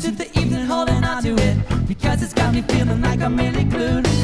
into the evening holding on to it, because it's got me feeling like I'm really glued.